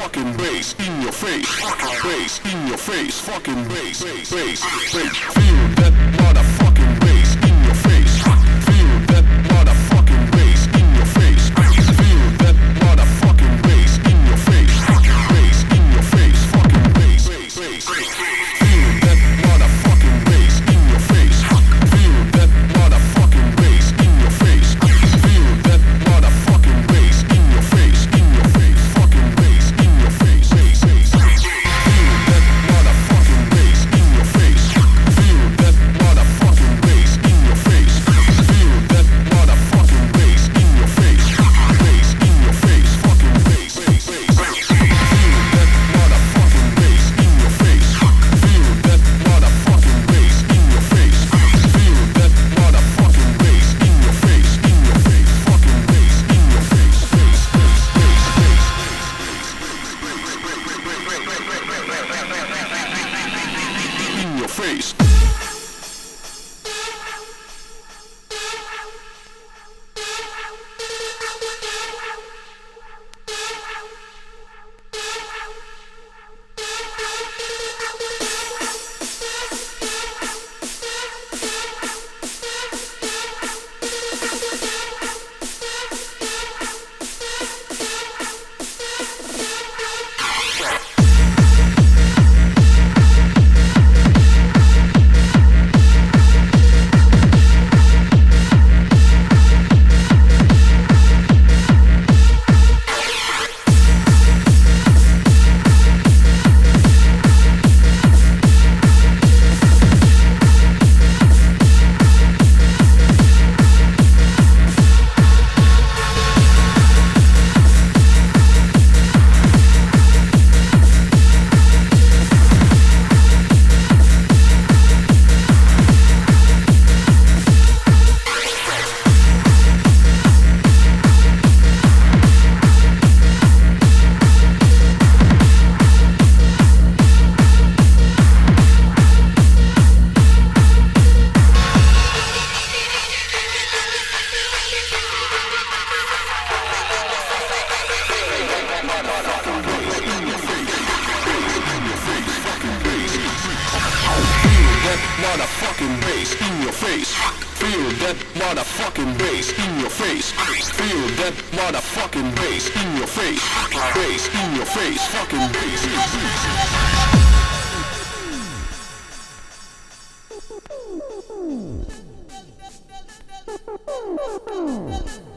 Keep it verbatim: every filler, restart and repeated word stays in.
motherfucking bass in your face, bass in your face, fucking bass, bass, bass. Feel that motherfucking bass in your face. Feel that motherfucking bass in your face. Feel that motherfucking bass in your face. Bass in your face, fucking bass, bass, bass. Feel that motherfucking bass in your face. Feel that motherfucking bass in your face. Feel that motherfucking bass in your face, in your face, fucking bass in your face, face, face. Feel that motherfucking bass in your face. Feel that motherfucking bass in your face. Feel that motherfucking bass in your face, bass in your face, fucking bass, bass, bass. Feel that motherfucking bass in your face. Feel that motherfucking bass in your face. Feel that motherfucking bass in your face, in your face, fucking bass in your face, face, face, face, face, in your face. Motherfucking bass in your face. Feel that motherfucking bass in your face. Feel that motherfucking bass in your face. Bass in your face, fucking bass.